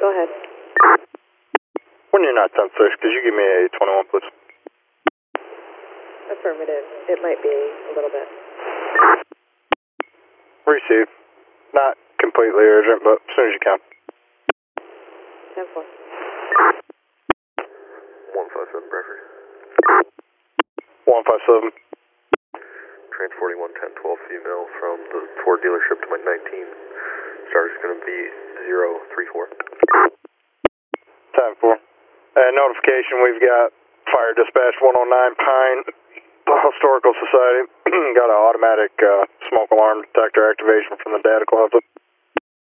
go ahead. When you're not 10-6, could you give me a 21, please? Affirmative. It might be a little bit. Receive. Not completely urgent, but as soon as you can. 10-4. 157 Bradford. 157. Transporting 110-12 female from the Ford dealership to my 19. Start is going to be 034. 10-4. Notification, we've got Fire Dispatch 109 Pine, the Historical Society. Got an automatic smoke alarm detector activation from the data closet.